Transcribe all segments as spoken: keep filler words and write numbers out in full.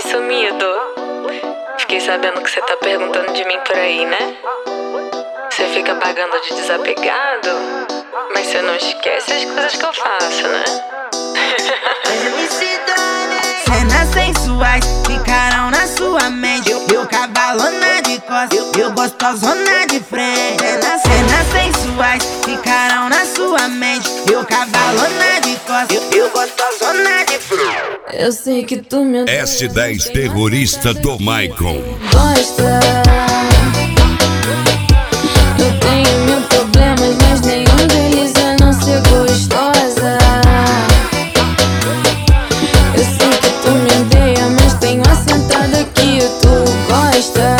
sumido? Fiquei sabendo que você tá perguntando de mim por aí, né? Você fica pagando de desapegado, mas você não esquece as coisas que eu faço, né? Cenas sensuais ficarão na sua mente. Eu, eu cavalona de costas, eu, eu gostosona de frente. Cenas, cenas sensuais ficarão na sua mente. Eu cavalona de costas, eu, eu gostosona de frente. Eu sei que tu me odeia, S dez terrorista do Maicon. gosta. Eu tenho mil problemas, mas nenhum deles é não ser gostosa. Eu sei que tu me odeia, mas tenho a sentada que tu gosta.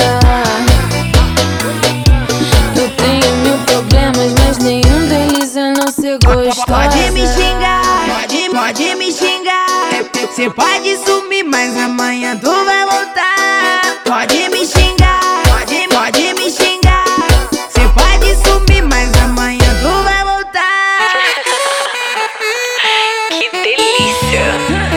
Eu tenho mil problemas, mas nenhum deles é não ser gostosa. Pode me xingar, pode, pode me xingar. Cê pode sumir, mas amanhã tu vai voltar. Pode me xingar, pode, pode me xingar. Cê pode sumir, mas amanhã tu vai voltar. Que delícia!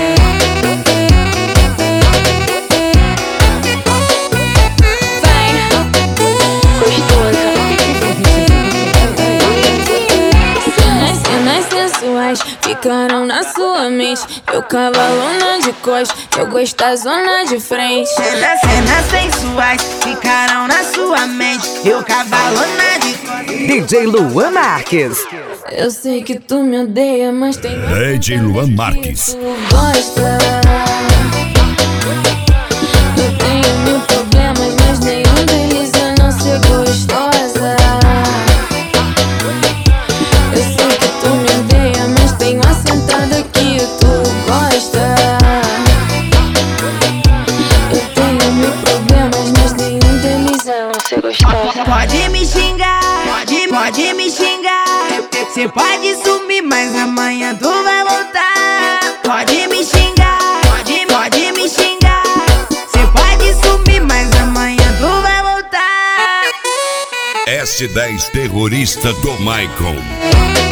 Cenas sensuais ficaram na sua mente. Eu cavalona de costas, eu gostosona de frente. Cenas, cenas sensuais ficarão na sua mente. Eu cavalona de costas. D J Luan Marques. Eu sei que tu me odeia, mas tem D J Luan Marques. tu gosta. Eu tenho mil problemas, mas nenhum deles é não ser gostosa. Eu sei que tu me odeia, mas tenho a sentada que tu gosta. Eu tenho mil problemas, mas nenhum deles é não ser gostosa. Pode me xingar, pode, pode me xingar. Cê pode sumir, mas amanhã tu vai voltar. Pode me xingar, pode, pode me xingar. Cê pode sumir, mas amanhã tu vai voltar. S dez terrorista do Maicon.